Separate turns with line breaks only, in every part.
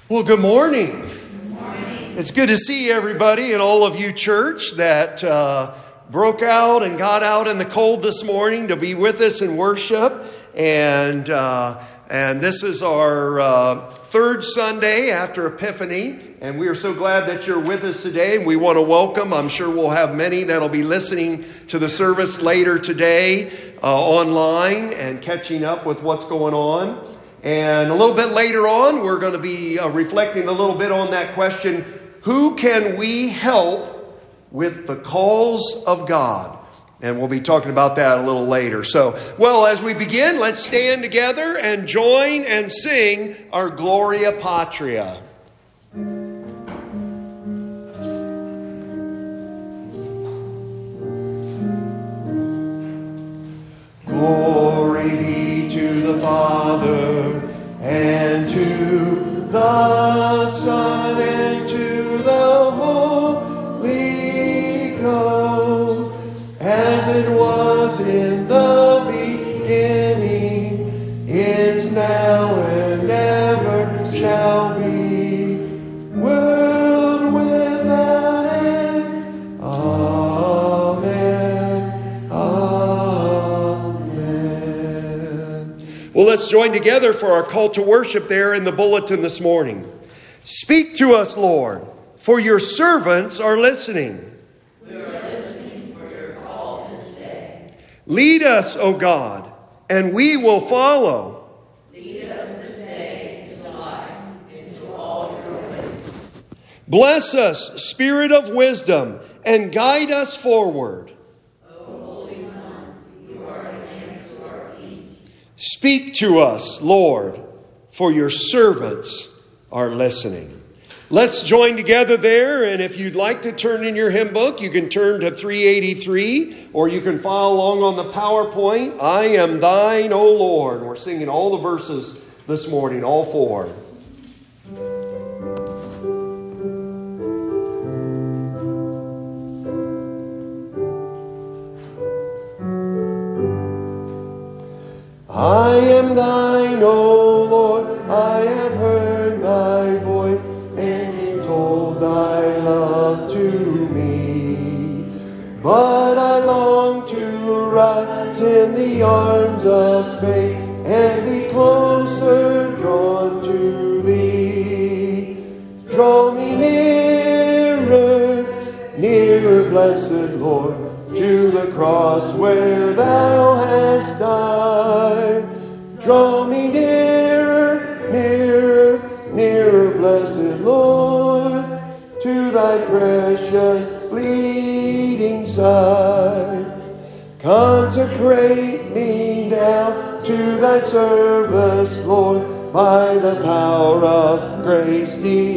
Well, good morning. Good morning. It's good to see everybody and all of you, church, that broke out and got out in the cold this morning to be with us in worship. And this is our third Sunday after Epiphany. And we are so glad that you're with us today. We want to welcome, I'm sure we'll have many that'll be listening to the service later today online and catching up with what's going on. And a little bit later on, we're going to be reflecting a little bit on that question, who can we help with the calls of God? And we'll be talking about that a little later. So, well, as we begin, let's stand together and join and sing our Gloria Patria. Glory be to the Father, and to the Son, and to the Holy Ghost, as it was in the beginning, is now, and ever shall be, world without end. Amen. Amen. Well, let's join together for our call to worship there in the bulletin this morning. Speak to us, Lord, for your servants are listening.
We are listening for your call this day.
Lead us, O God, and we will follow.
Lead us this day into life, into all your ways.
Bless us, Spirit of wisdom, and guide us forward.
O Holy One, you are a lamp to our feet.
Speak to us, Lord, for your servants are listening. Let's join together there, and if you'd like to turn in your hymn book, you can turn to 383, or you can follow along on the PowerPoint. I am thine, O Lord. We're singing all the verses this morning, all four. I am thine, O Lord, I have heard thy voice, and told thy love to me. But I long to rise in the arms of faith, and be closer drawn to thee. Draw me nearer, nearer, blessed Lord, to the cross where thou hast died. Draw me nearer, nearer, nearer, blessed Lord, to thy precious bleeding side. Consecrate me now to thy service, Lord, by the power of grace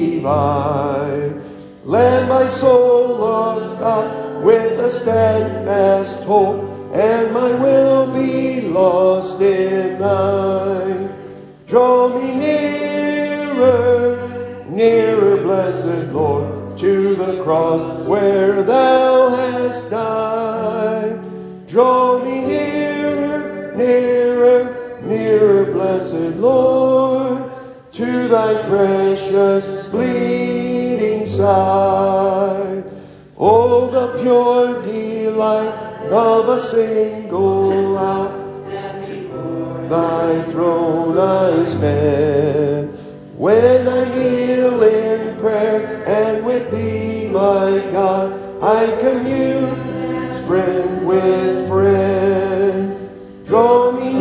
divine. Let my soul look up with a steadfast hope, and my will be lost in thine. Draw me nearer, nearer, blessed Lord, to the cross where thou hast died. Draw me nearer, nearer, nearer, blessed Lord, to thy precious bleeding side. Oh, the pure delight of a single hour that before thy throne I spend, when I kneel in prayer and with thee, my God, I commune as friend with friend. Draw me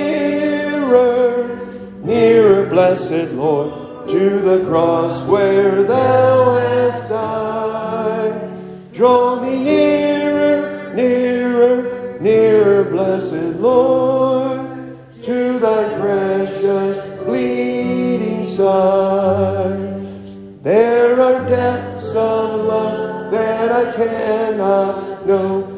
nearer, nearer, blessed Lord, to the cross where thou hast died. Draw me nearer, nearer, nearer, blessed Lord, to thy precious bleeding side. There are depths of love that I cannot know,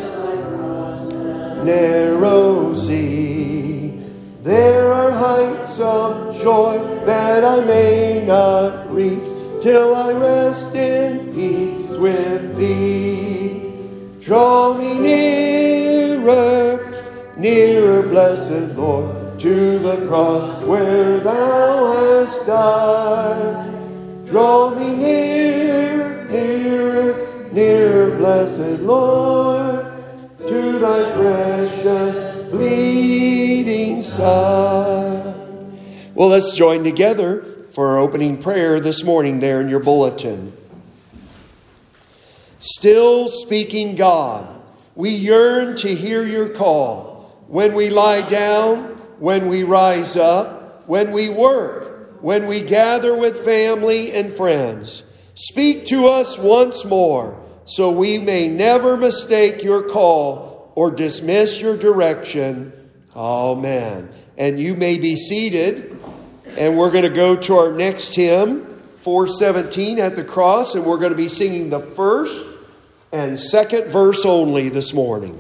narrow sea. There are heights of joy that I may not reach, till I rest in peace with thee. Draw me nearer, nearer, blessed Lord, to the cross where thou hast died. Draw me near, nearer, nearer, blessed Lord, to thy precious bleeding side. Well, let's join together for our opening prayer this morning there in your bulletin. Still speaking God, we yearn to hear your call. When we lie down, when we rise up, when we work, when we gather with family and friends. Speak to us once more, so we may never mistake your call or dismiss your direction. Amen. And you may be seated, and we're going to go to our next hymn, 417 at the cross, and we're going to be singing the first and second verse only this morning.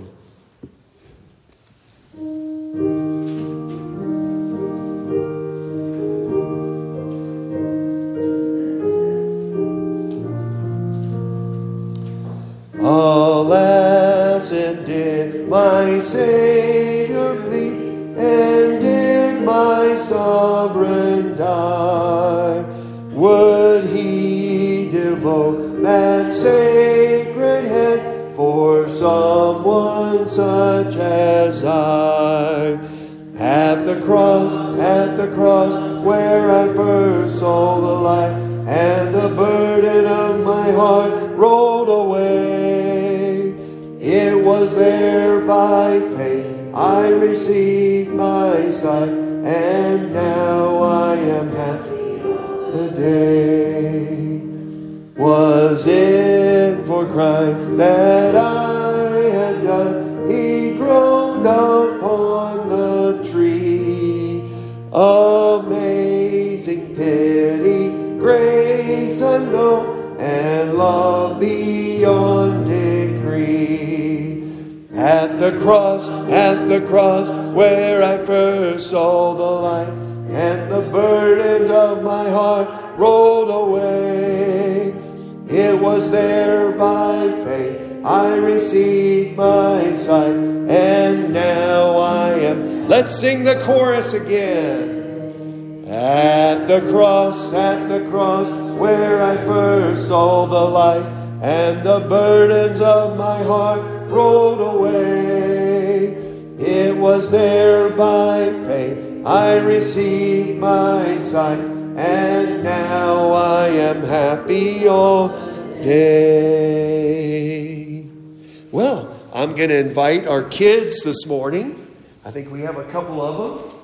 Alas, and did my Savior bleed, and did my sovereign die? Would he devote that sacred head for someone such as I? At the cross, where I first saw the light, and the burden of my heart rolled away. It was there by faith I received my sight, and now I am happy the day. Was it for crime that I had done? He groaned upon the tree. Amazing pity, grace unknown, and love beyond decree. At the cross, where I first saw the light, and the burden of my heart rolled away. It was there by faith I received my sight, and now I am. Let's sing the chorus again. At the cross, where I first saw the light, and the burdens of my heart rolled away. It was there by faith I received my sight, and now I am happy all day. Well, I'm going to invite our kids this morning. I think we have a couple of them.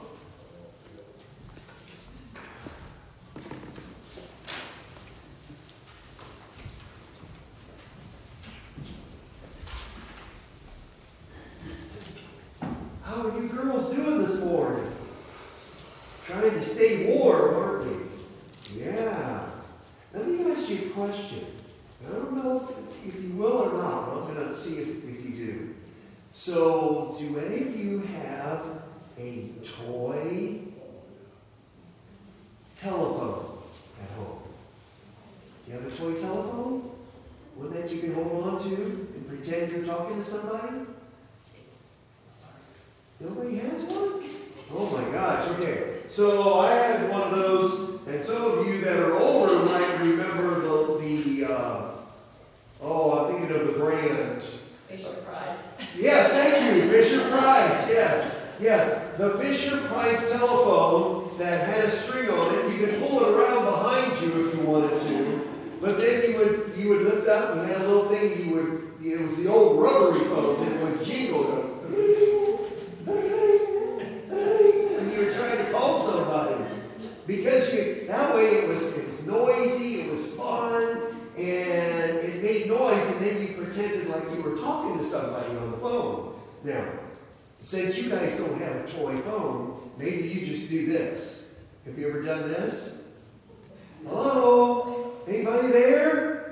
How are you girls doing this morning? Trying to stay warm, aren't we? Yeah. Let me ask you a question. I don't know if you will or not, but I'm going to see if you do. So, do any of you have a toy telephone at home? Do you have a toy telephone? One that you can hold on to and pretend you're talking to somebody? Nobody has one? Oh my gosh, okay. So I had one of those, and some of you that are older might remember I'm thinking of the brand.
Fisher Price.
Yes, thank you, Fisher Price, yes. The Fisher Price telephone that had a string on it, you could pull it around behind you if you wanted to, but then you would lift up, and you had a little thing, it was the old rubbery phones, and it would jingle. And you were trying to call somebody. Because that way it was noisy, it was fun, and it made noise, and then you pretended like you were talking to somebody on the phone. Now, since you guys don't have a toy phone, maybe you just do this. Have you ever done this? Hello? Anybody there?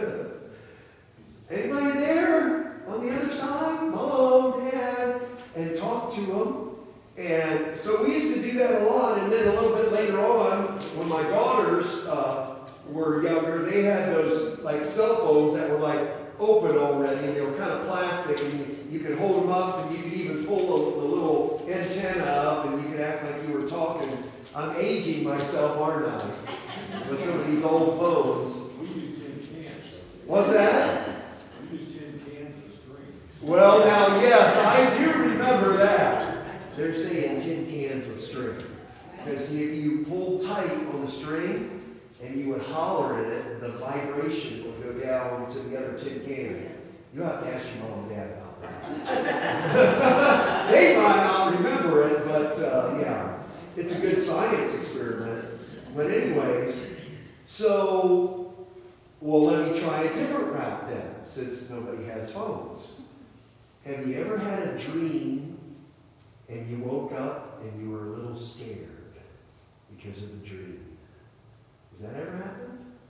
Anybody there on the other side? Mom, Dad? And talk to them. And so we used to do that a lot. And then a little bit later on, when my daughters were younger, they had those like cell phones that were like open already, and they were kind of plastic, and you could hold them up, and you could even pull the little antenna up, and you could act like you were talking. I'm aging myself, aren't I? with some of these old phones.
We use tin cans.
What's that?
We use tin cans as string.
Well, now, yes, I do remember that. They're saying tin cans with string. Because if you pulled tight on the string and you would holler in it, the vibration would go down to the other tin can. You have to ask your mom and dad about that. They might not remember it, but yeah, it's a good science experiment. But anyways, so, well, let me try a different route then, since nobody has phones. Have you ever had a dream and you woke up and you were a little scared because of the dream? Has that ever happened?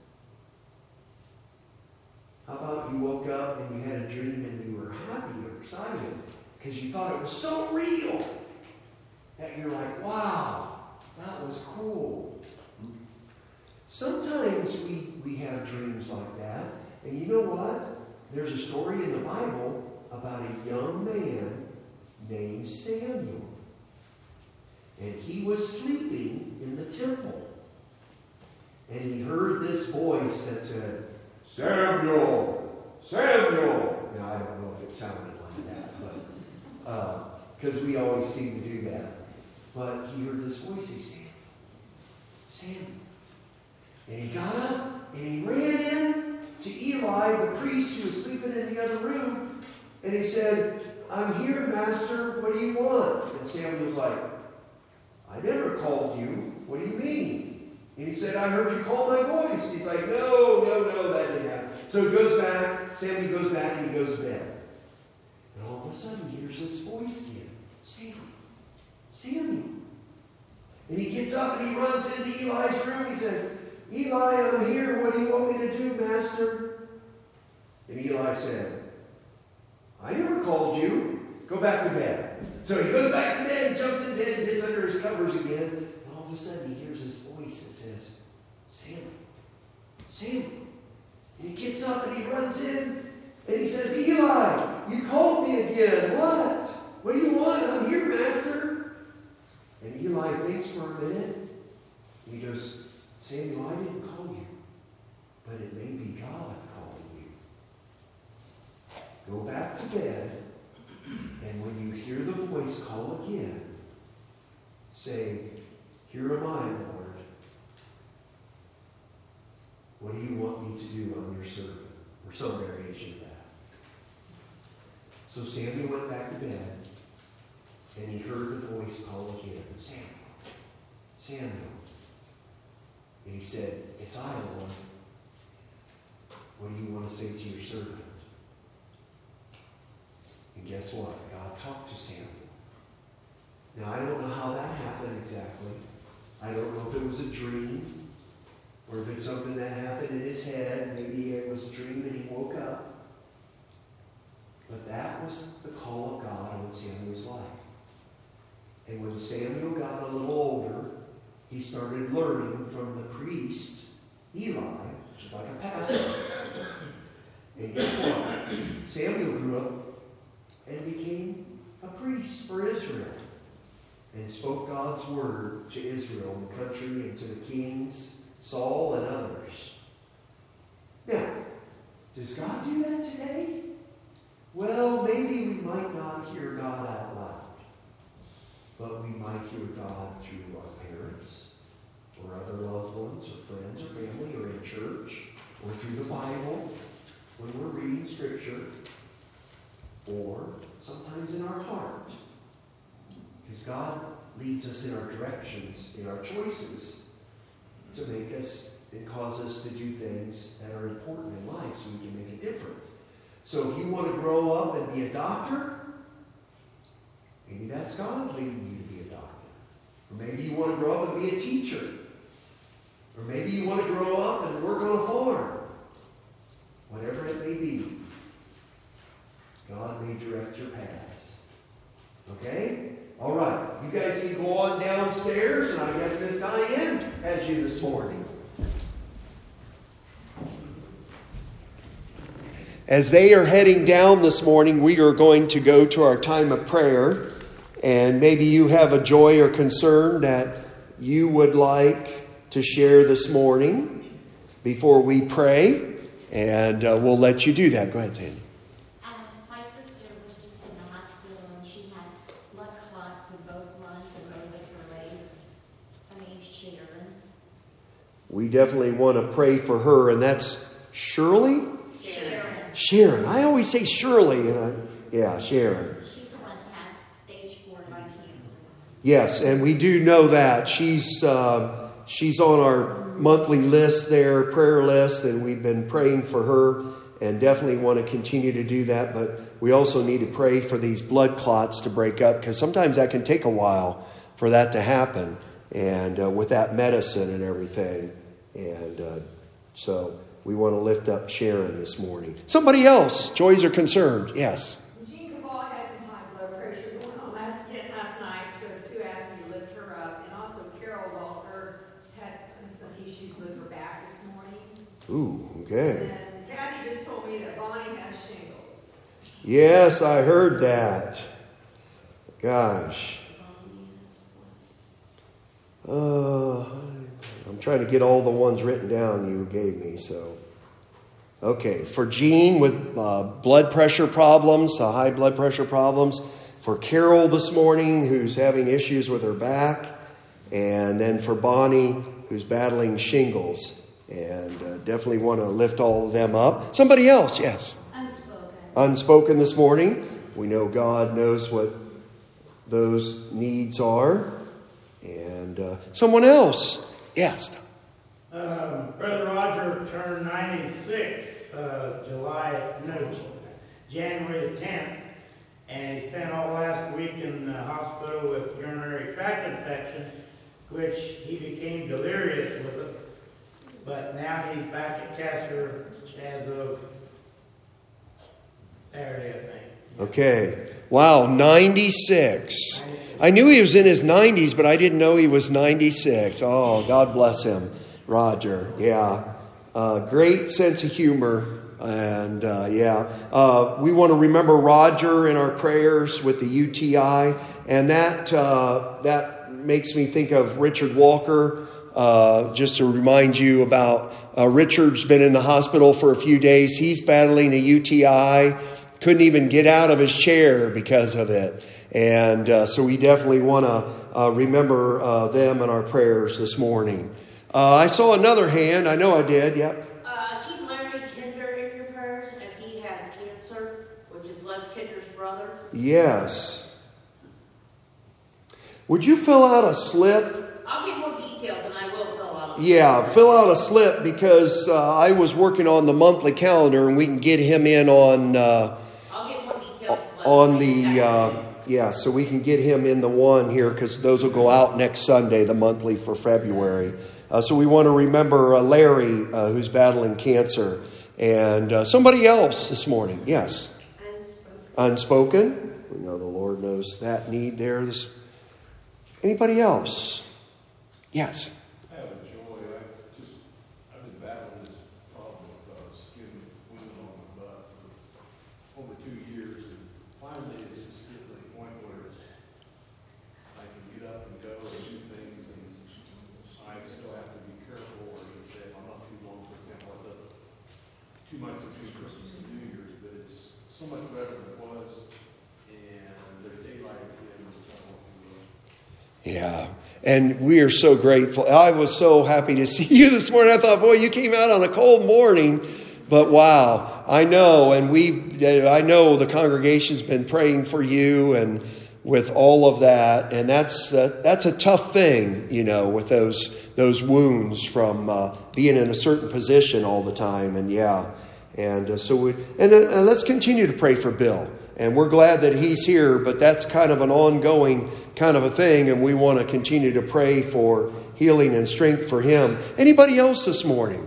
How about you woke up and you had a dream and you were happy or excited because you thought it was so real that you're like, wow, that was cool. Sometimes we have dreams like that. And you know what? There's a story in the Bible about a young man named Samuel. And he was sleeping in the temple. And he heard this voice that said, Samuel, Samuel. Now, I don't know if it sounded like that, but because we always seem to do that. But he heard this voice say, Samuel, Samuel. And he got up and he ran in to Eli, the priest who was sleeping in the other room. And he said, I'm here, Master. What do you want? And Samuel's like, I never called you. What do you mean? And he said, I heard you call my voice. He's like, no, that didn't happen. So he goes back, Samuel goes back and he goes to bed. And all of a sudden he hears this voice again. Samuel. And he gets up and he runs into Eli's room. He says, Eli, I'm here. What do you want me to do, Master? And Eli said, I never called you. Go back to bed. So he goes back to bed, jumps in bed, gets under his covers again. And all of a sudden he hears this voice that says, Samuel. And he gets up and he runs in and he says, Eli, you called me again. What? What do you want? I'm here, Master. And Eli thinks for a minute. And he goes, Samuel, I didn't call you, but it may be God calling you. Go back to bed, and when you hear the voice call again, say, Here am I, Lord. What do you want me to do? I'm your servant. Or some variation of that. So Samuel went back to bed, and he heard the voice call again. Samuel. And he said, It's I, Lord. What do you want to say to your servant? And guess what? God talked to Samuel. Now, I don't know how that happened exactly. I don't know if it was a dream or if it's something that happened in his head. Maybe it was a dream and he woke up. But that was the call of God on Samuel's life. And when Samuel got a little older, he started learning from the priest, Eli, which is like a pastor. And guess what? Samuel grew up and became a priest for Israel and spoke God's word to Israel and the country and to the kings, Saul and others. Now, does God do that today? Well, maybe we might not hear God out loud, but we might hear God through our parents or other loved ones or friends or family or in church or through the Bible when we're reading Scripture or sometimes in our heart. Because God leads us in our directions, in our choices to make us and cause us to do things that are important in life so we can make a difference. So if you want to grow up and be a doctor, maybe that's God leading you to be a doctor. Or maybe you want to grow up and be a teacher. Or maybe you want to grow up and work on a farm. Whatever it may be, God may direct your paths. Okay? All right. You guys can go on downstairs, and I guess Miss Diane has you this morning. As they are heading down this morning, we are going to go to our time of prayer. And maybe you have a joy or concern that you would like to share this morning. before we pray, and we'll let you do that. Go ahead, Sandy.
My sister was just in the hospital, and she had blood clots in both lungs and both of her legs. Her name's Sharon.
We definitely want to pray for her, and that's Shirley? Sharon. I always say Shirley, and Sharon.
She's the one that has stage 4 lung cancer.
Yes, and we do know that. She's on our monthly list there, prayer list, and we've been praying for her and definitely want to continue to do that. But we also need to pray for these blood clots to break up, because sometimes that can take a while for that to happen, and with that medicine and everything. And so we want to lift up Sharon this morning. Somebody else, joys or concerned? Yes.
Jean Cabal had some high blood pressure going on last night, so Sue asked me to lift her up. And also Carol Walker had some issues with her back this morning.
Ooh, okay.
And Kathy just told me that Bonnie has shingles.
Yes, I heard that. Gosh. I'm trying to get all the ones written down you gave me, so. Okay, for Jean with blood pressure problems, high blood pressure problems. For Carol this morning, who's having issues with her back. And then for Bonnie, who's battling shingles. And definitely want to lift all of them up. Somebody else, yes. Unspoken this morning. We know God knows what those needs are. And someone else, yes.
Brother Roger turned 96 January the 10th, and he spent all last week in the hospital with urinary tract infection, which he became delirious with it. But now he's back at Kessler as of Saturday, I think.
Okay. Wow, 96. I knew he was in his 90s, but I didn't know he was 96. Oh, God bless him, Roger. Yeah. Great sense of humor. And we want to remember Roger in our prayers with the UTI. And that makes me think of Richard Walker. Just to remind you about Richard's been in the hospital for a few days. He's battling a UTI. Couldn't even get out of his chair because of it. And so we definitely want to remember them in our prayers this morning. I saw another hand. I know I did. Yep.
Keep Larry Kinder in your prayers as he has cancer, which is Les Kinder's brother.
Yes. Would you fill out a slip?
I'll get more details, and I will fill out a slip.
Yeah, fill out a slip, because I was working on the monthly calendar, and we can get him in on
I'll get more details
on the so we can get him in the one here, because those will go out next Sunday, the monthly for February. So we want to remember Larry, who's battling cancer, and somebody else this morning. Yes. Unspoken. We know the Lord knows that need there. Anybody else? Yes.
I have a joy. I've been battling this problem with skin wound on my butt for over 2 years, and finally it's just getting to the point where I can get up and go and do things, and I still have to be careful. Or let's say if I'm not too long, for example, I was up too much between Christmas and New Year's, but it's so much better than it was, and there's daylight at the end of the tunnel.
Yeah. And we are so grateful. I was so happy to see you this morning. I thought, boy, you came out on a cold morning. But wow, I know. And I know the congregation's been praying for you and with all of that. And that's a tough thing, with those wounds from being in a certain position all the time. And so let's continue to pray for Bill. And we're glad that he's here, but that's kind of an ongoing kind of a thing, and we want to continue to pray for healing and strength for him. Anybody else this morning?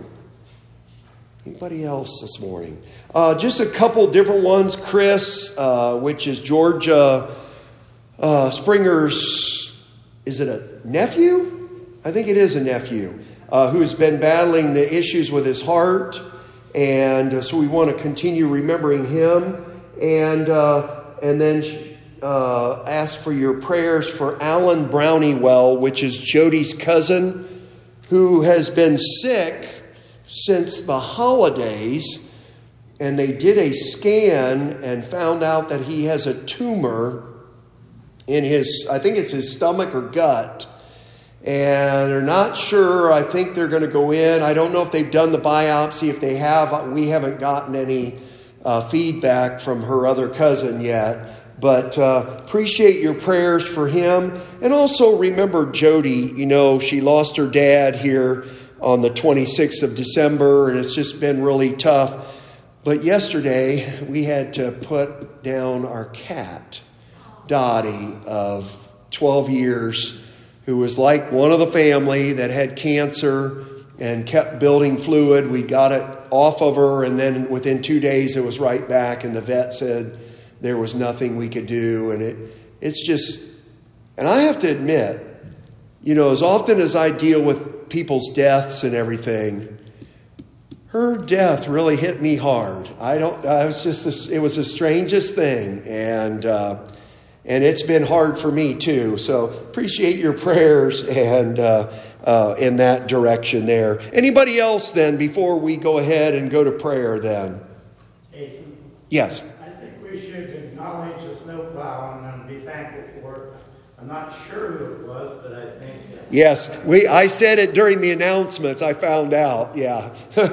Just a couple different ones. Chris, which is Georgia Springer's, is it a nephew? I think it is a nephew, who's been battling the issues with his heart. And so we want to continue remembering him. And then ask for your prayers for Alan Brownywell, which is Jody's cousin, who has been sick since the holidays, and they did a scan and found out that he has a tumor in his, I think it's his stomach or gut. And they're not sure. I think they're going to go in. I don't know if they've done the biopsy. If they have, we haven't gotten any feedback from her other cousin yet. But appreciate your prayers for him. And also remember Jody. You know, she lost her dad here on the 26th of December, and it's just been really tough. But yesterday, we had to put down our cat, Dottie, of 12 years, who was like one of the family that had cancer and kept building fluid. We got it off of her, and then within 2 days it was right back, and the vet said there was nothing we could do. And it's just, and I have to admit, you know, as often as I deal with people's deaths and everything, her death really hit me hard. It was the strangest thing, and it's been hard for me too. So appreciate your prayers and in that direction there. Anybody else then before we go ahead and go to prayer then?
Jason?
Yes.
I think we should acknowledge the snowplow and be thankful for it. I'm not sure who it was, but I think...
Yes, I said it during the announcements. I found out, yeah.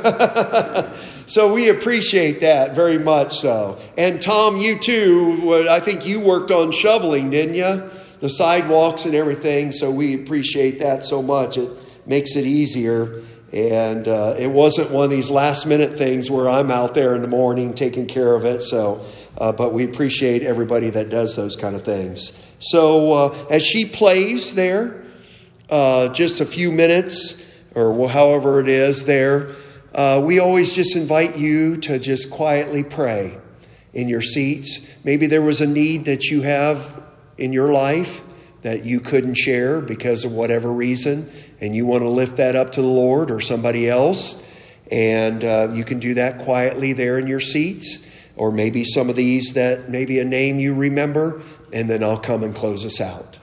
So we appreciate that very much so. And Tom, you too, I think you worked on shoveling, didn't you? The sidewalks and everything. So we appreciate that so much. It makes it easier. And it wasn't one of these last minute things where I'm out there in the morning taking care of it. So, but we appreciate everybody that does those kind of things. So as she plays there, just a few minutes or however it is there, we always just invite you to just quietly pray in your seats. Maybe there was a need that you have in your life that you couldn't share because of whatever reason, and you want to lift that up to the Lord or somebody else. And you can do that quietly there in your seats, or maybe some of these that maybe a name you remember, and then I'll come and close us out.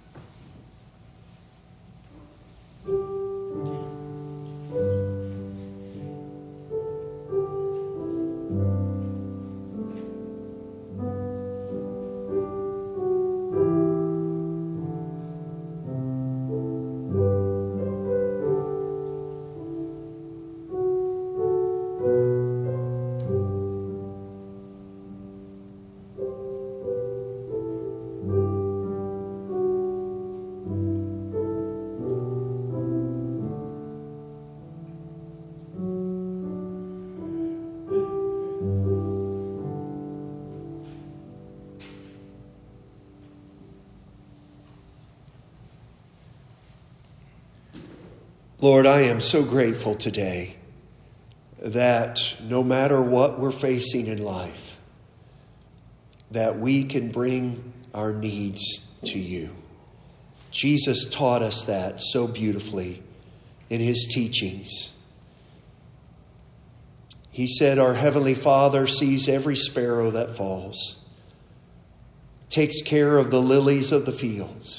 Lord, I am so grateful today that no matter what we're facing in life, that we can bring our needs to you. Jesus taught us that so beautifully in his teachings. He said, our Heavenly Father sees every sparrow that falls, takes care of the lilies of the fields.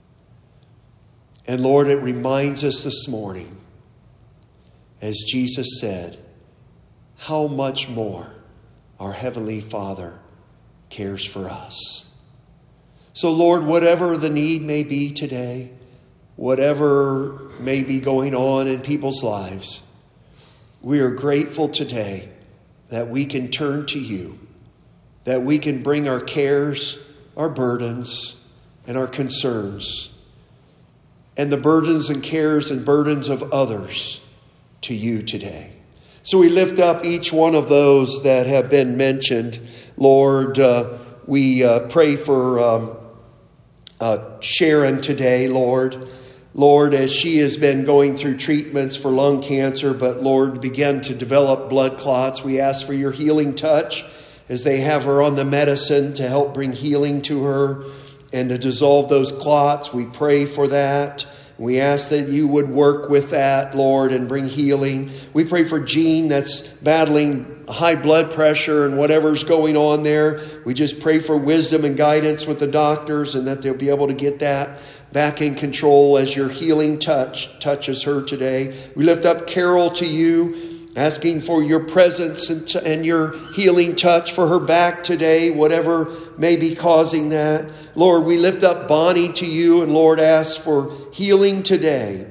And Lord, it reminds us this morning, as Jesus said, how much more our Heavenly Father cares for us. So Lord, whatever the need may be today, whatever may be going on in people's lives, we are grateful today that we can turn to you, that we can bring our cares, our burdens, and our concerns, and the burdens and cares and burdens of others to you today. So we lift up each one of those that have been mentioned. Lord, we pray for Sharon today, Lord. Lord, as she has been going through treatments for lung cancer, but Lord, began to develop blood clots, we ask for your healing touch as they have her on the medicine to help bring healing to her and to dissolve those clots. We pray for that. We ask that you would work with that, Lord, and bring healing. We pray for Jean that's battling high blood pressure and whatever's going on there. We just pray for wisdom and guidance with the doctors and that they'll be able to get that back in control as your healing touch touches her today. We lift up Carol to you, asking for your presence and your healing touch for her back today, whatever may be causing that. Lord, we lift up Bonnie to you, and Lord, ask for healing today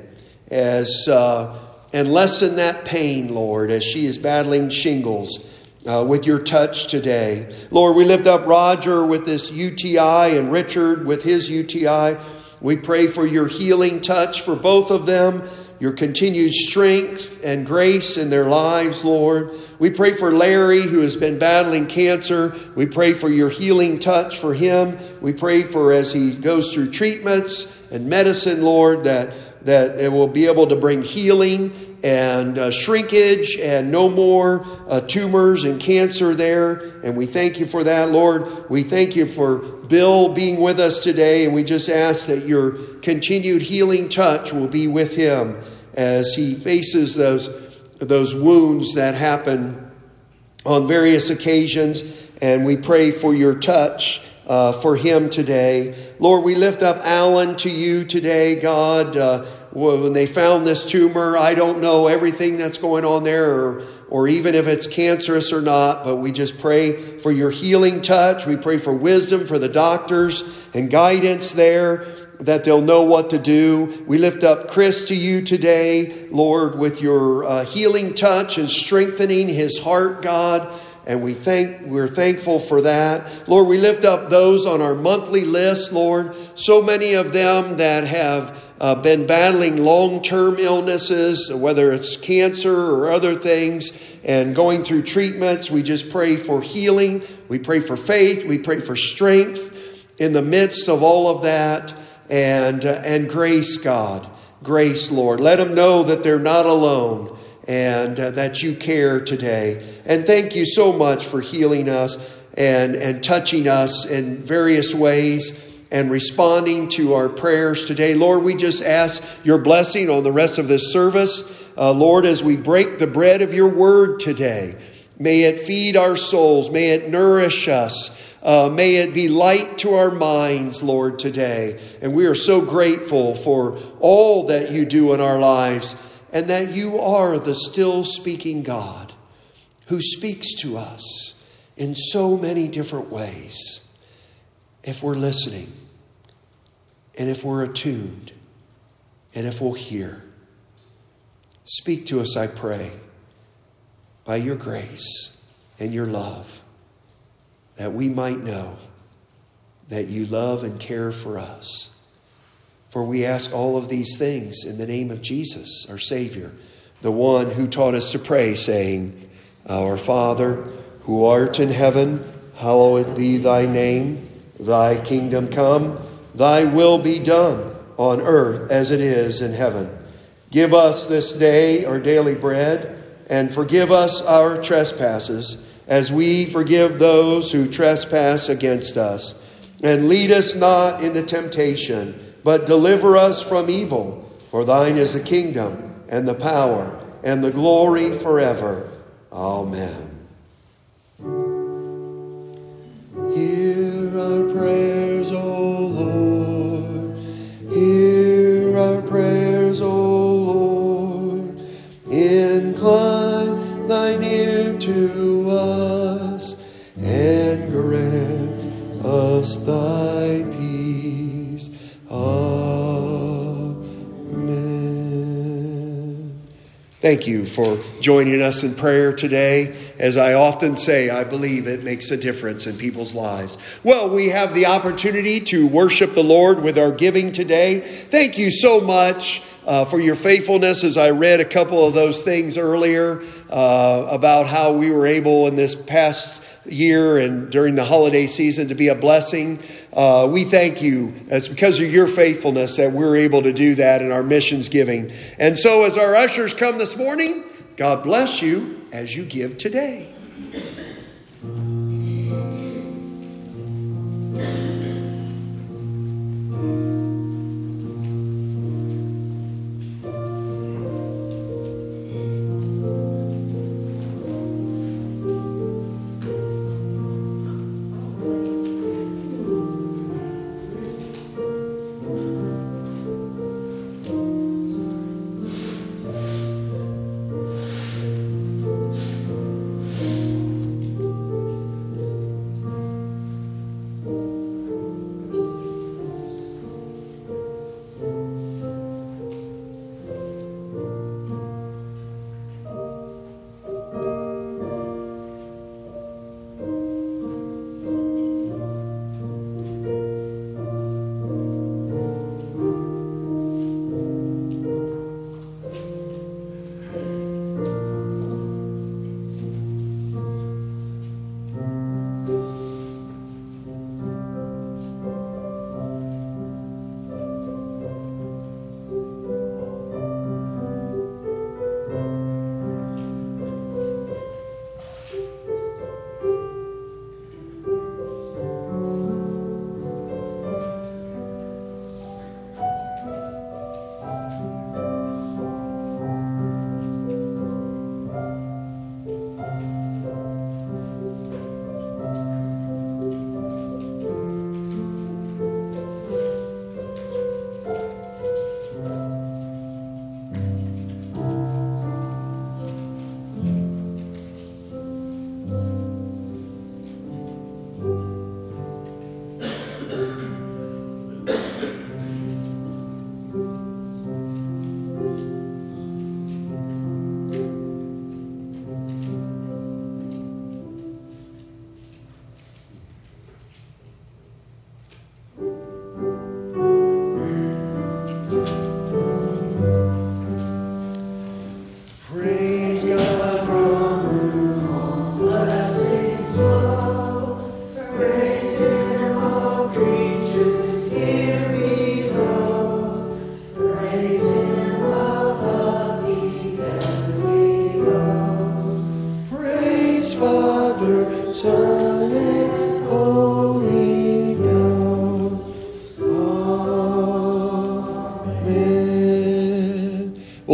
and lessen that pain, Lord, as she is battling shingles with your touch today. Lord, we lift up Roger with this UTI and Richard with his UTI. We pray for your healing touch for both of them, your continued strength and grace in their lives, Lord. We pray for Larry, who has been battling cancer. We pray for your healing touch for him. We pray for, as he goes through treatments and medicine, Lord, that it will be able to bring healing and shrinkage and no more tumors and cancer there. And we thank you for that, Lord. We thank you for Bill being with us today. And we just ask that your continued healing touch will be with him as he faces those wounds that happen on various occasions. And we pray for your touch for him today. Lord, we lift up Alan to you today, God. When they found this tumor, I don't know everything that's going on there or even if it's cancerous or not, but we just pray for your healing touch. We pray for wisdom for the doctors and guidance there, that they'll know what to do. We lift up Chris to you today, Lord, with your healing touch and strengthening his heart, God. And we're thankful for that. Lord, we lift up those on our monthly list, Lord. So many of them that have been battling long-term illnesses, whether it's cancer or other things, and going through treatments. We just pray for healing. We pray for faith. We pray for strength in the midst of all of that, and grace, God. Grace, Lord. Let them know that they're not alone and that you care today. And thank you so much for healing us and touching us in various ways and responding to our prayers today. Lord, we just ask your blessing on the rest of this service. Lord, as we break the bread of your word today, may it feed our souls. May it nourish us. May it be light to our minds, Lord, today. And we are so grateful for all that you do in our lives, and that you are the still speaking God who speaks to us in so many different ways. If we're listening, and if we're attuned, and if we'll hear. Speak to us, I pray, by your grace and your love, that we might know that you love and care for us. For we ask all of these things in the name of Jesus, our Savior, the one who taught us to pray, saying, Our Father, who art in heaven, hallowed be thy name. Thy kingdom come, thy will be done on earth as it is in heaven. Give us this day our daily bread, and forgive us our trespasses, as we forgive those who trespass against us. And lead us not into temptation, but deliver us from evil. For thine is the kingdom, and the power, and the glory forever. Amen. Hear our prayers, O Lord. Hear our prayers, O Lord. Incline thine ear to us, and grant us thy peace. Amen. Thank you for joining us in prayer today. As I often say, I believe it makes a difference in people's lives. Well, we have the opportunity to worship the Lord with our giving today. Thank you so much for your faithfulness, as I read a couple of those things earlier about how we were able in this past year and during the holiday season to be a blessing. We thank you. It's because of your faithfulness that we're able to do that in our missions giving. And so as our ushers come this morning, God bless you as you give today.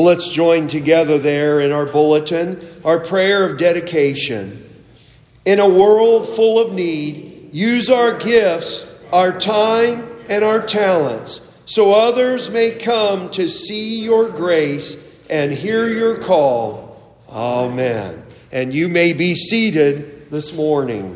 Well, let's join together there in our bulletin, our prayer of dedication. In a world full of need, use our gifts, our time, and our talents, so others may come to see your grace and hear your call. Amen. And you may be seated this morning.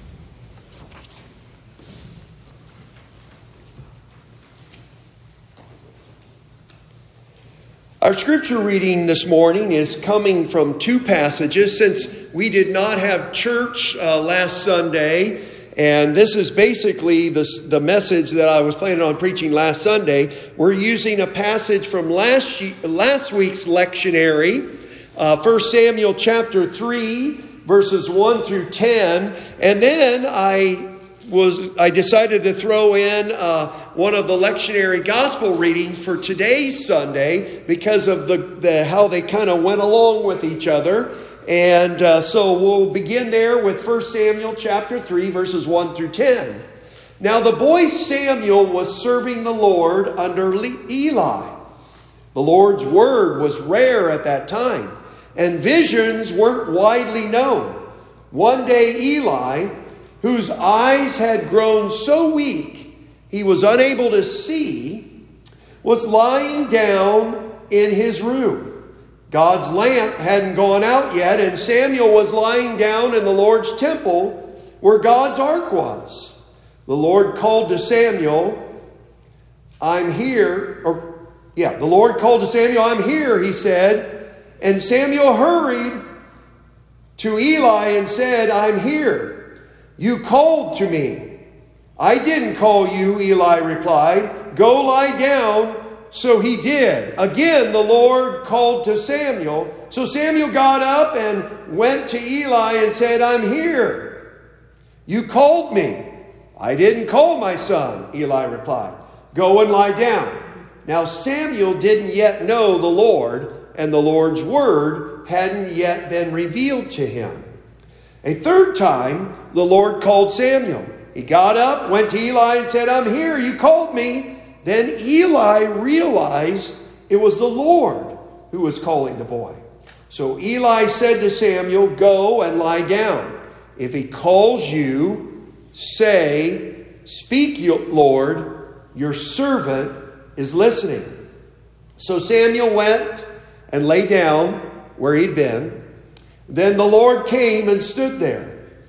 Our scripture reading this morning is coming from two passages. Since we did not have church last Sunday, and this is basically the message that I was planning on preaching last Sunday, we're using a passage from last week's lectionary, 1 Samuel chapter 3, verses 1 through 10. And then I decided to throw in one of the lectionary gospel readings for today's Sunday because of how they kind of went along with each other. And so we'll begin there with 1 Samuel chapter 3, verses 1 through 10. Now the boy Samuel was serving the Lord under Eli. The Lord's word was rare at that time, and visions weren't widely known. One day Eli, whose eyes had grown so weak he was unable to see, was lying down in his room. God's lamp hadn't gone out yet, and Samuel was lying down in the Lord's temple where God's ark was. The Lord called to Samuel, "I'm here." The Lord called to Samuel, "I'm here," he said. And Samuel hurried to Eli and said, "I'm here. You called to me." "I didn't call you," Eli replied. "Go lie down." So he did. Again, the Lord called to Samuel. So Samuel got up and went to Eli and said, "I'm here. You called me." "I didn't call, my son," Eli replied. "Go and lie down." Now Samuel didn't yet know the Lord, and the Lord's word hadn't yet been revealed to him. A third time, the Lord called Samuel. He got up, went to Eli and said, "I'm here. You called me." Then Eli realized it was the Lord who was calling the boy. So Eli said to Samuel, "Go and lie down. If he calls you, say, 'Speak, Lord, your servant is listening.'" So Samuel went and lay down where he'd been. Then the Lord came and stood there,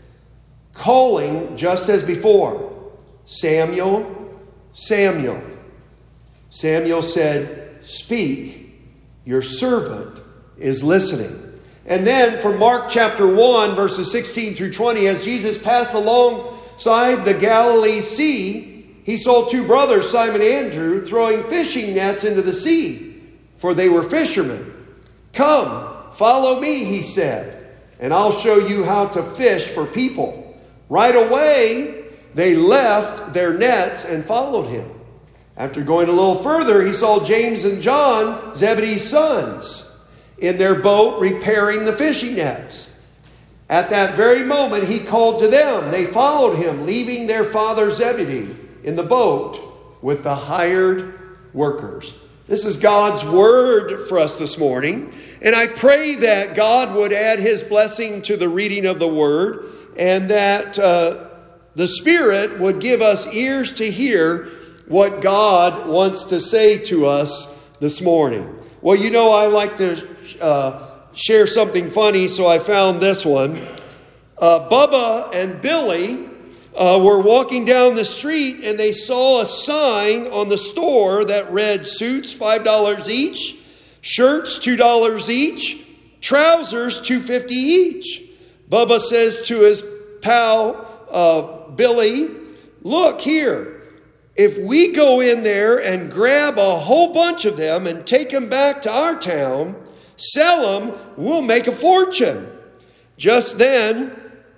calling just as before, "Samuel, Samuel." Samuel said, "Speak, your servant is listening." And then from Mark chapter 1, verses 16 through 20, as Jesus passed alongside the Galilee Sea, he saw two brothers, Simon and Andrew, throwing fishing nets into the sea, for they were fishermen. "Come, follow me," he said, "and I'll show you how to fish for people." Right away, they left their nets and followed him. After going a little further, he saw James and John, Zebedee's sons, in their boat repairing the fishing nets. At that very moment, he called to them. They followed him, leaving their father Zebedee in the boat with the hired workers. This is God's word for us this morning. And I pray that God would add his blessing to the reading of the word, and that the Spirit would give us ears to hear what God wants to say to us this morning. Well, you know, I like to share something funny, so I found this one. Bubba and Billy were walking down the street, and they saw a sign on the store that read, "Suits $5 each, shirts $2 each, trousers $2.50 each." Bubba says to his pal Billy, "Look here. If we go in there and grab a whole bunch of them and take them back to our town, sell them, we'll make a fortune." Just let me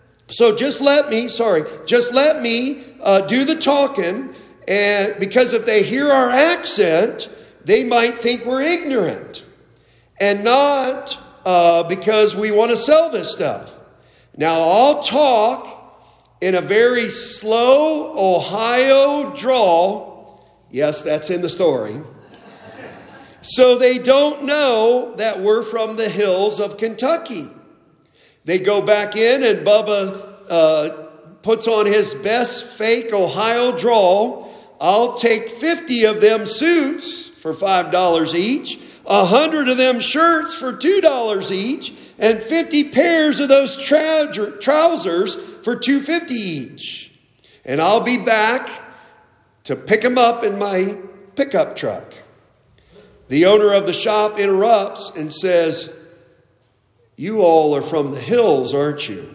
do the talking, and because if they hear our accent, they might think we're ignorant, and not because we want to sell this stuff. Now I'll talk in a very slow Ohio drawl. Yes, that's in the story. So they don't know that we're from the hills of Kentucky. They go back in and Bubba puts on his best fake Ohio drawl. I'll take 50 of them suits for $5 each, 100 of them shirts for $2 each, and 50 pairs of those trousers for $2.50 each. And I'll be back to pick them up in my pickup truck. The owner of the shop interrupts and says, "You all are from the hills, aren't you?"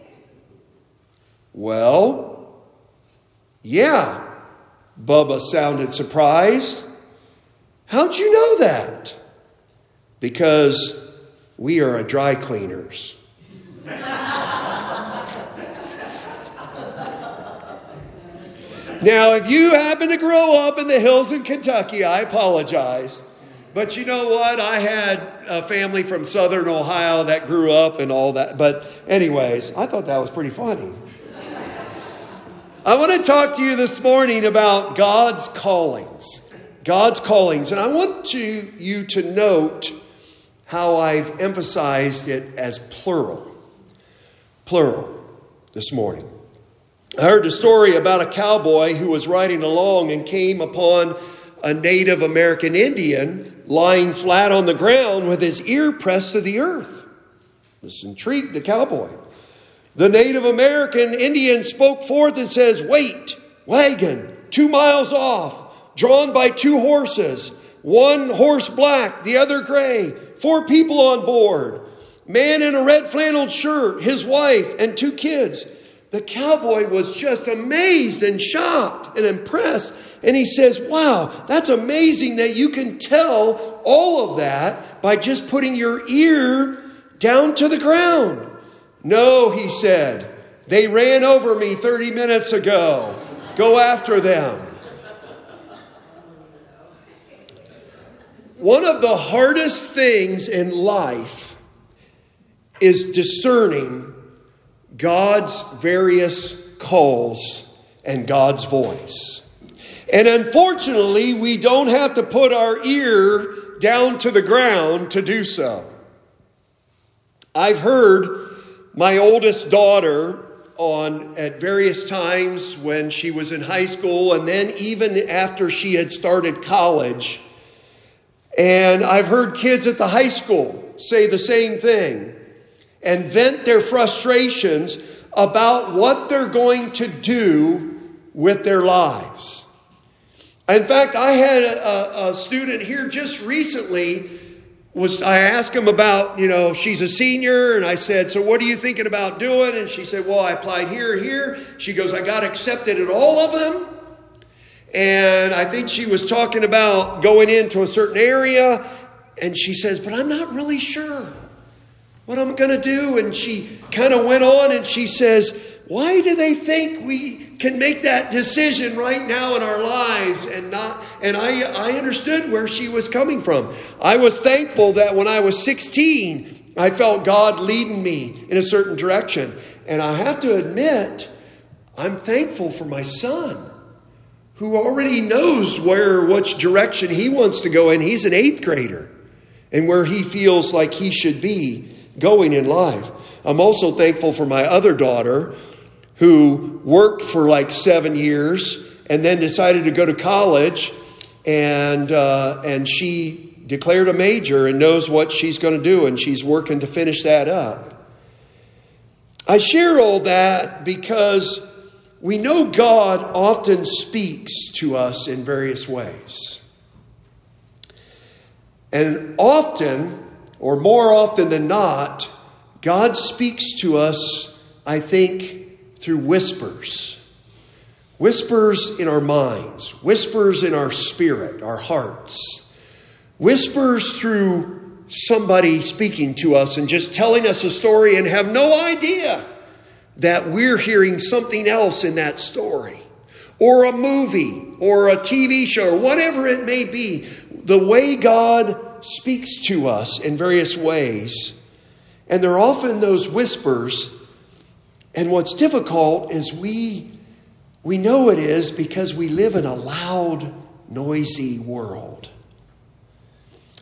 "Well, yeah," Bubba sounded surprised. "How'd you know that?" "Because we are a dry cleaners." Now, if you happen to grow up in the hills in Kentucky, I apologize. But you know what? I had a family from southern Ohio that grew up and all that. But anyways, I thought that was pretty funny. I want to talk to you this morning about God's callings. God's callings. And I want you to note how I've emphasized it as plural. Plural this morning. I heard a story about a cowboy who was riding along and came upon a Native American Indian lying flat on the ground with his ear pressed to the earth. This intrigued the cowboy. The Native American Indian spoke forth and says, "Wait, wagon, 2 miles off, drawn by 2 horses, 1 horse black, the other gray, 4 people on board, man in a red flannel shirt, his wife, and 2 kids. The cowboy was just amazed and shocked and impressed. And he says, "Wow, that's amazing that you can tell all of that by just putting your ear down to the ground." "No," he said, "they ran over me 30 minutes ago. Go after them." One of the hardest things in life is discerning God's various calls and God's voice. And unfortunately, we don't have to put our ear down to the ground to do so. I've heard my oldest daughter at various times when she was in high school and then even after she had started college. And I've heard kids at the high school say the same thing and vent their frustrations about what they're going to do with their lives. In fact, I had a student here just recently. I asked him about, she's a senior, and I said, "So what are you thinking about doing?" And she said, "Well, I applied here. She goes, "I got accepted at all of them." And I think she was talking about going into a certain area. And she says, "But I'm not really sure what I'm going to do." And she kind of went on and she says, "Why do they think we can make that decision right now in our lives and not?" And I understood where she was coming from. I was thankful that when I was 16, I felt God leading me in a certain direction. And I have to admit, I'm thankful for my son, who already knows which direction he wants to go in. He's an 8th grader and where he feels like he should be going in life. I'm also thankful for my other daughter, who worked for like 7 years and then decided to go to college, and she declared a major and knows what she's going to do, and she's working to finish that up. I share all that because we know God often speaks to us in various ways. And often, or more often than not, God speaks to us, I think, through whispers. Whispers in our minds. Whispers in our spirit, our hearts. Whispers through somebody speaking to us and just telling us a story and have no idea that we're hearing something else in that story. Or a movie, or a TV show, or whatever it may be. The way God speaks to us in various ways. And they're often those whispers. And what's difficult is we know it is because we live in a loud, noisy world.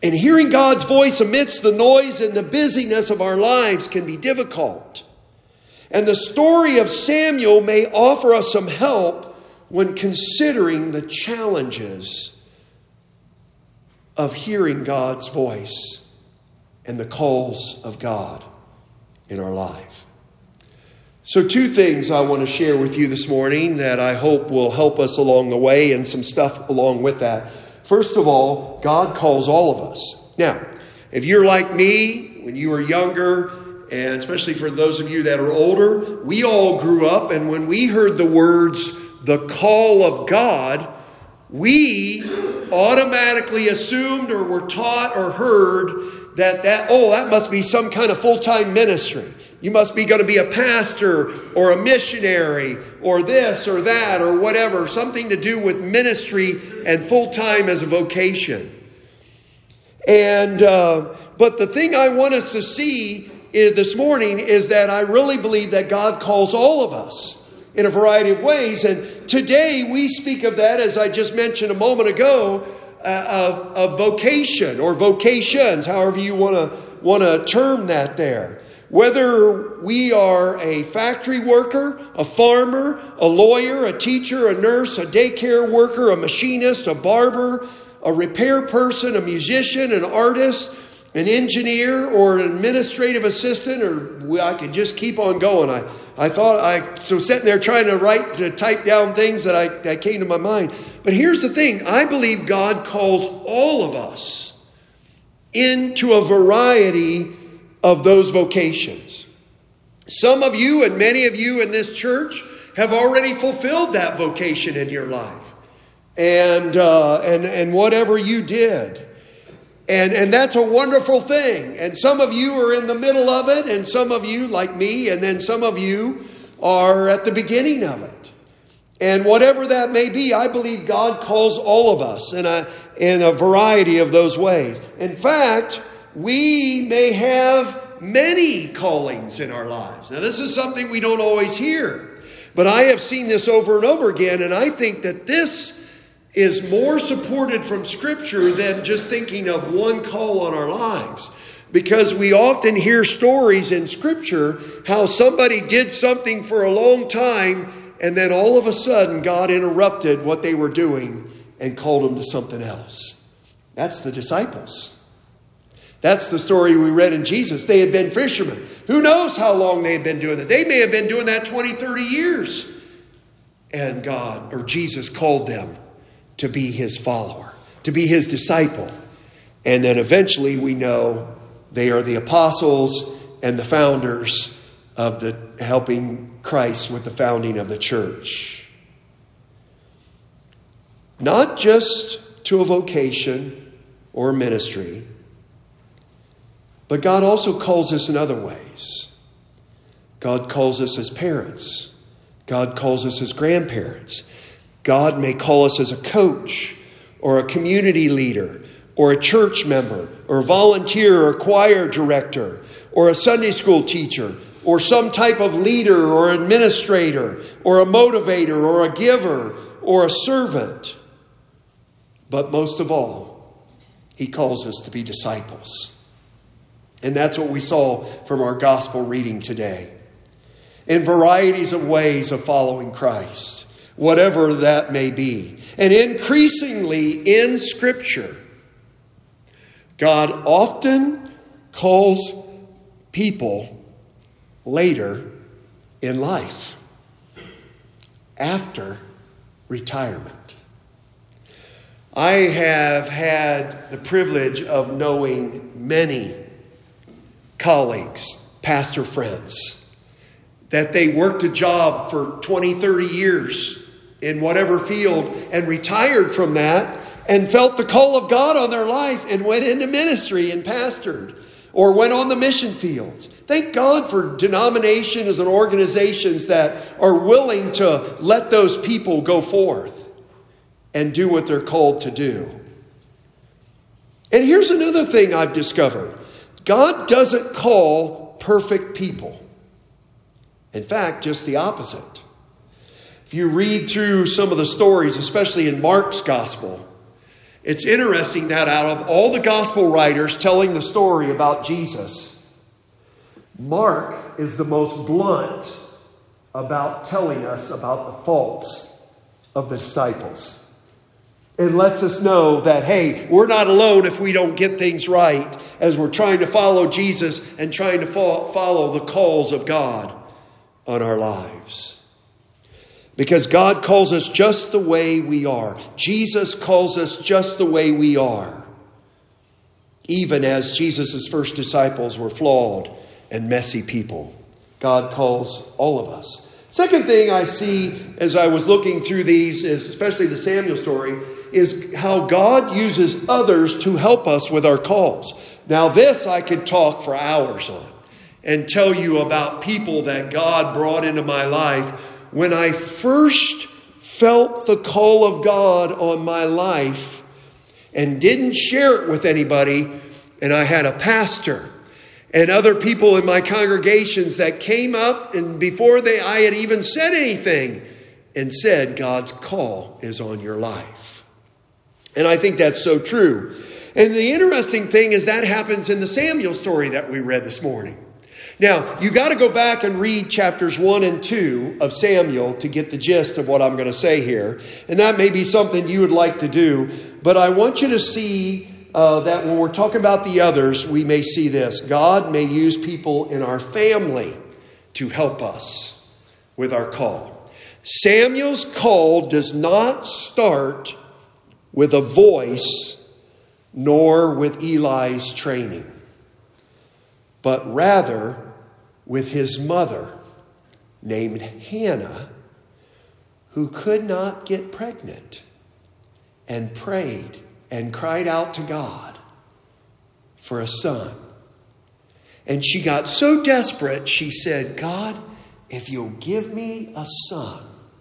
And hearing God's voice amidst the noise and the busyness of our lives can be difficult. And the story of Samuel may offer us some help when considering the challenges of hearing God's voice and the calls of God in our life. So 2 things I want to share with you this morning that I hope will help us along the way, and some stuff along with that. First of all, God calls all of us. Now, if you're like me, when you were younger, and especially for those of you that are older, we all grew up, and when we heard the words, the call of God, we automatically assumed or were taught or heard that must be some kind of full-time ministry. You must be going to be a pastor or a missionary or this or that or whatever, something to do with ministry and full-time as a vocation. And but the thing I want us to see this morning is that I really believe that God calls all of us in a variety of ways. And today we speak of that, as I just mentioned a moment ago, of vocation or vocations, however you want to term that there. Whether we are a factory worker, a farmer, a lawyer, a teacher, a nurse, a daycare worker, a machinist, a barber, a repair person, a musician, an artist, an engineer, or an administrative assistant, or I could just keep on going. I was sitting there trying to type down things that came to my mind. But here's the thing. I believe God calls all of us into a variety of those vocations. Some of you and many of you in this church have already fulfilled that vocation in your life. And whatever you did. And that's a wonderful thing. And some of you are in the middle of it, and some of you, like me, and then some of you are at the beginning of it. And whatever that may be, I believe God calls all of us in a variety of those ways. In fact, we may have many callings in our lives. Now, this is something we don't always hear, but I have seen this over and over again, and I think that this is more supported from Scripture than just thinking of one call on our lives. Because we often hear stories in Scripture how somebody did something for a long time, and then all of a sudden God interrupted what they were doing and called them to something else. That's the disciples. That's the story we read in Jesus. They had been fishermen. Who knows how long they had been doing that? They may have been doing that 20, 30 years. And God, or Jesus, called them to be his follower, to be his disciple. And then eventually we know they are the apostles and the founders of the helping Christ with the founding of the church. Not just to a vocation or a ministry, but God also calls us in other ways. God calls us as parents. God calls us as grandparents. God may call us as a coach or a community leader or a church member or a volunteer or choir director or a Sunday school teacher or some type of leader or administrator or a motivator or a giver or a servant. But most of all, he calls us to be disciples. And that's what we saw from our gospel reading today. In varieties of ways of following Christ, whatever that may be. And increasingly in Scripture, God often calls people later in life, after retirement. I have had the privilege of knowing many colleagues, pastor friends, that they worked a job for 20, 30 years in whatever field and retired from that and felt the call of God on their life and went into ministry and pastored or went on the mission fields. Thank God for denominations and organizations that are willing to let those people go forth and do what they're called to do. And here's another thing I've discovered. God doesn't call perfect people. In fact, just the opposite. If you read through some of the stories, especially in Mark's gospel, It's interesting that out of all the gospel writers telling the story about Jesus, Mark is the most blunt about telling us about the faults of the disciples. It lets us know that, hey, we're not alone if we don't get things right as we're trying to follow Jesus and trying to follow the calls of God on our lives. Because God calls us just the way we are. Jesus calls us just the way we are. Even as Jesus' first disciples were flawed and messy people, God calls all of us. Second thing I see as I was looking through these, is especially the Samuel story, is how God uses others to help us with our calls. Now this I could talk for hours on and tell you about people that God brought into my life. When I first felt the call of God on my life and didn't share it with anybody, and I had a pastor and other people in my congregations that came up and before I had even said anything and said, God's call is on your life. And I think that's so true. And the interesting thing is that happens in the Samuel story that we read this morning. Now, you got to go back and read chapters 1 and 2 of Samuel to get the gist of what I'm going to say here. And that may be something you would like to do. But I want you to see that when we're talking about the others, we may see this. God may use people in our family to help us with our call. Samuel's call does not start with a voice nor with Eli's training, but rather with his mother named Hannah, who could not get pregnant and prayed and cried out to God for a son. And she got so desperate, she said, God, if you'll give me a son,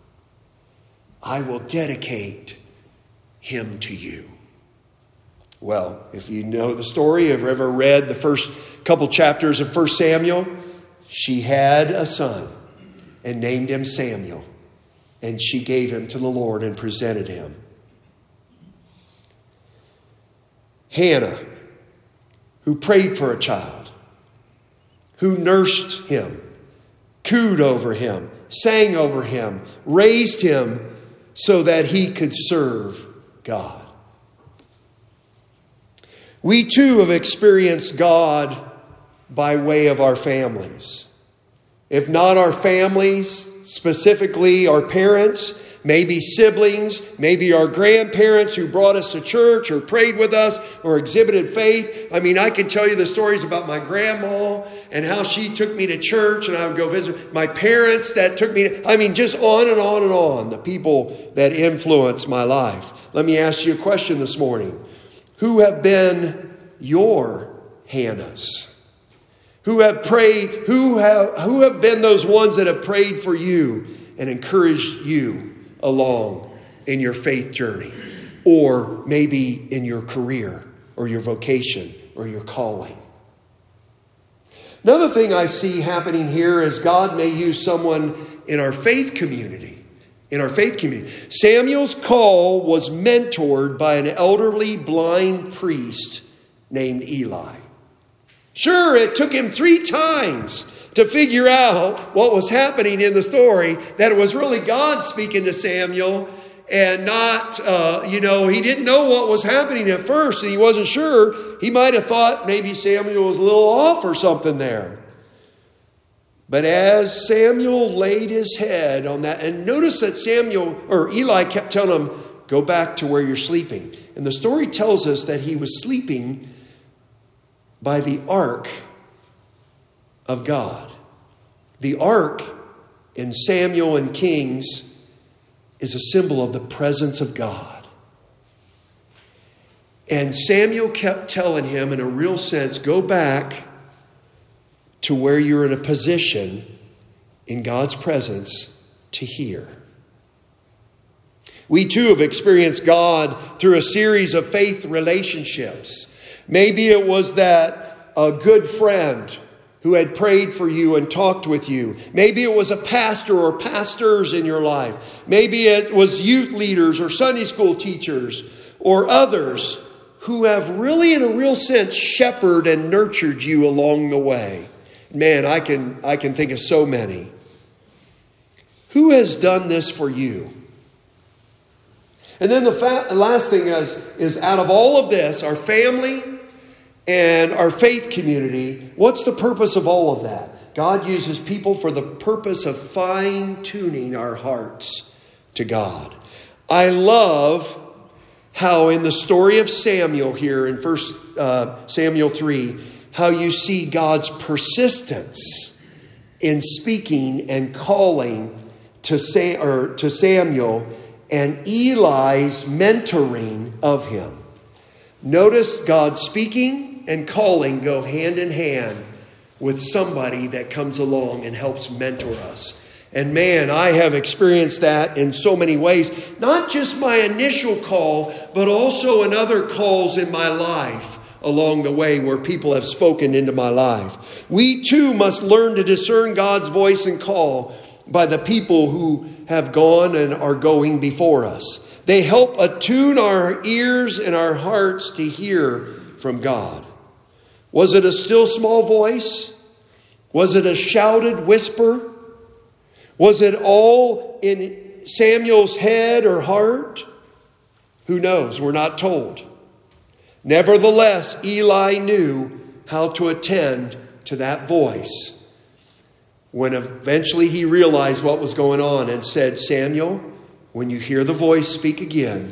I will dedicate him to you. Well, if you know the story, have ever read the first couple chapters of 1 Samuel, she had a son and named him Samuel. And she gave him to the Lord and presented him. Hannah, who prayed for a child, who nursed him, cooed over him, sang over him, raised him so that he could serve God. We too have experienced God by way of our families. If not our families, specifically our parents, maybe siblings, maybe our grandparents who brought us to church or prayed with us or exhibited faith. I mean, I can tell you the stories about my grandma and how she took me to church and I would go visit my parents that took me to, just on and on and on, the people that influenced my life. Let me ask you a question this morning. Who have been your Hannahs? Who have prayed, who have been those ones that have prayed for you and encouraged you along in your faith journey, or maybe in your career or your vocation or your calling? Another thing I see happening here is God may use someone in our faith community. Samuel's call was mentored by an elderly blind priest named Eli. Sure, it took him 3 times to figure out what was happening in the story, that it was really God speaking to Samuel and not, he didn't know what was happening at first and he wasn't sure. He might have thought maybe Samuel was a little off or something there. But as Samuel laid his head on that, and notice that Eli kept telling him, go back to where you're sleeping. And the story tells us that he was sleeping by the ark of God. The ark in Samuel and Kings is a symbol of the presence of God. And Samuel kept telling him, in a real sense, go back to where you're in a position in God's presence to hear. We too have experienced God through a series of faith relationships. Maybe it was that a good friend who had prayed for you and talked with you. Maybe it was a pastor or pastors in your life. Maybe it was youth leaders or Sunday school teachers or others who have really, in a real sense, shepherded and nurtured you along the way? Man, I can think of so many. Who has done this for you? And then the last thing is out of all of this, our family and our faith community, what's the purpose of all of that? God uses people for the purpose of fine-tuning our hearts to God. I love how in the story of Samuel here in 1 Samuel 3, how you see God's persistence in speaking and calling to Samuel and Eli's mentoring of him. Notice God speaking and calling go hand in hand with somebody that comes along and helps mentor us. And man, I have experienced that in so many ways. Not just my initial call, but also in other calls in my life along the way where people have spoken into my life. We too must learn to discern God's voice and call by the people who have gone and are going before us. They help attune our ears and our hearts to hear from God. Was it a still small voice? Was it a shouted whisper? Was it all in Samuel's head or heart? Who knows? We're not told. Nevertheless, Eli knew how to attend to that voice. When eventually he realized what was going on and said, Samuel, when you hear the voice speak again,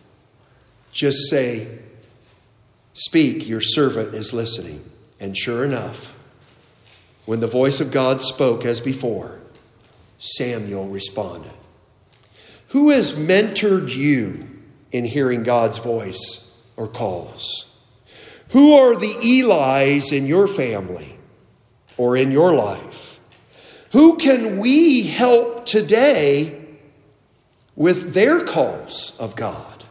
just say, speak, your servant is listening. And sure enough, when the voice of God spoke as before, Samuel responded. Who has mentored you in hearing God's voice or calls? Who are the Elis in your family or in your life? Who can we help today with their calls of God?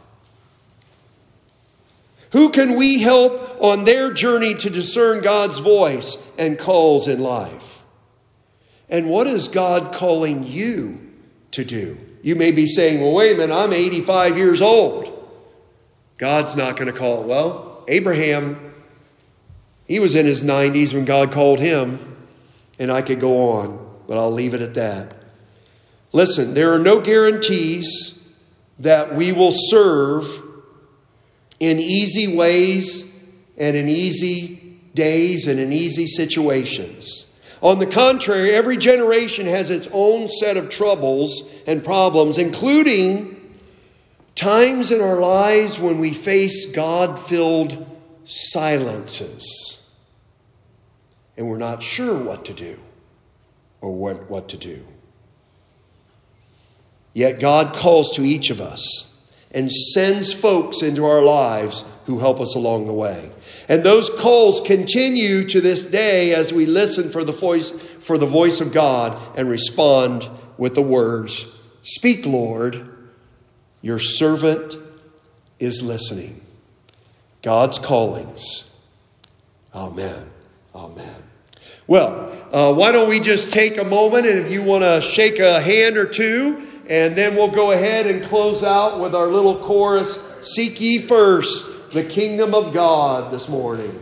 Who can we help on their journey to discern God's voice and calls in life? And what is God calling you to do? You may be saying, well, wait a minute, I'm 85 years old. God's not going to call. Well, Abraham, he was in his 90s when God called him, and I could go on, but I'll leave it at that. Listen, there are no guarantees that we will serve in easy ways and in easy days and in easy situations. On the contrary, every generation has its own set of troubles and problems, including times in our lives when we face God-filled silences and we're not sure what to do or what to do. Yet God calls to each of us and sends folks into our lives who help us along the way. And those calls continue to this day as we listen for the voice of God and respond with the words, speak, Lord, your servant is listening. God's callings. Amen. Amen. Well, why don't we just take a moment, and if you want to shake a hand or two, and then we'll go ahead and close out with our little chorus, Seek Ye First the Kingdom of God this morning.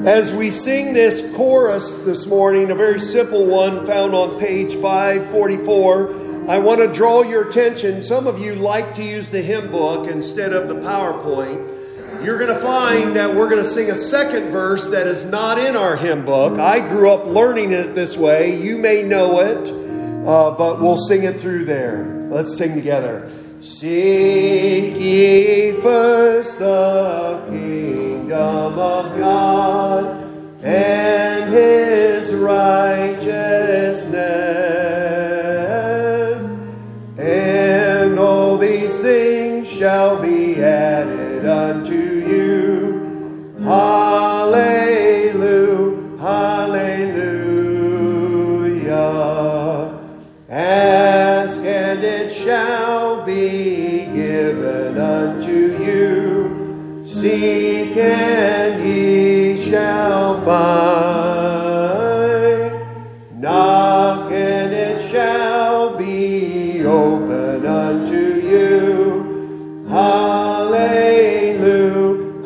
As we sing this chorus this morning, a very simple one found on page 544, I want to draw your attention. Some of you like to use the hymn book instead of the PowerPoint. You're going to find that we're going to sing a second verse that is not in our hymn book. I grew up learning it this way. You may know it, but we'll sing it through there. Let's sing together. Seek ye first the kingdom of God and His righteousness, and all these things shall be added unto you. Hallelujah, hallelujah. Ask and it shall be given unto you. Seek and ye shall find. Knock and it shall be open unto you. Hallelujah,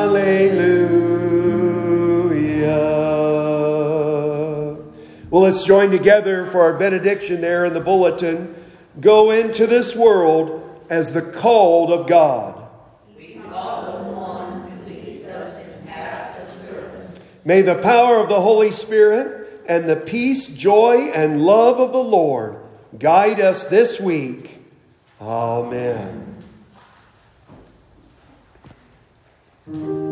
hallelujah. Well, let's join together for our benediction there in the bulletin. Go into this world as the called of God.
We call the one who leads us in paths of service.
May the power of the Holy Spirit and the peace, joy, and love of the Lord guide us this week. Amen.